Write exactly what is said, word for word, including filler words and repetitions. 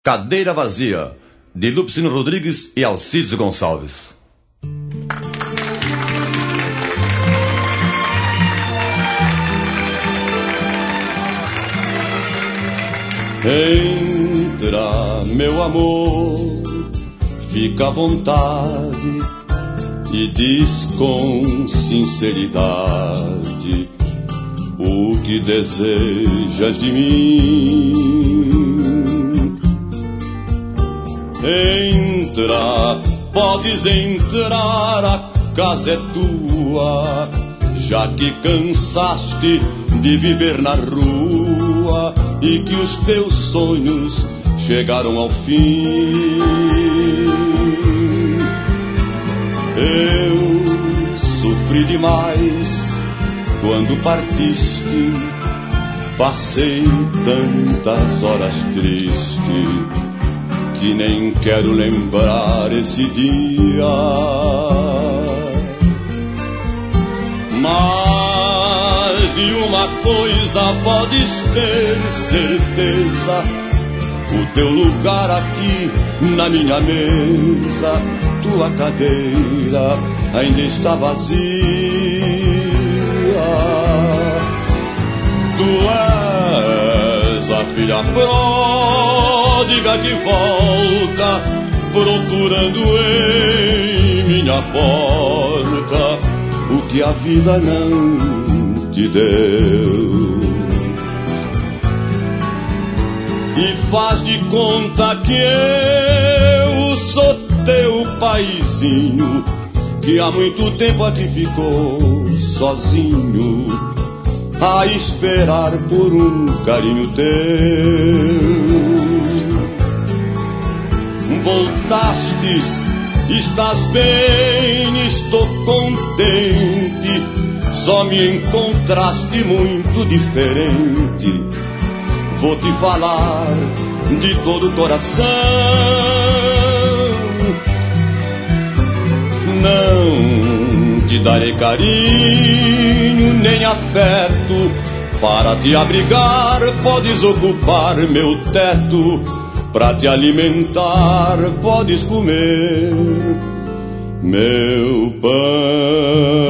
Cadeira Vazia, de Lupicínio Rodrigues e Alcides Gonçalves. Entra, meu amor, fica à vontade e diz com sinceridade o que desejas de mim. Entra, podes entrar, a casa é tua, já que cansaste de viver na rua e que os teus sonhos chegaram ao fim. Eu sofri demais quando partiste, passei tantas horas triste que nem quero lembrar esse dia. Mas de uma coisa podes ter certeza, o teu lugar aqui na minha mesa, tua cadeira ainda está vazia. Tu és a filha pródiga que volta, procurando em minha porta o que a vida não te deu. E faz de conta que eu sou teu paizinho, que há muito tempo aqui ficou sozinho a esperar por um carinho teu. Voltastes, estás bem, estou contente, só me encontraste muito diferente. Vou te falar de todo o coração, não te darei carinho nem afeto para te abrigar, podes ocupar meu teto, para te alimentar podes comer meu pão.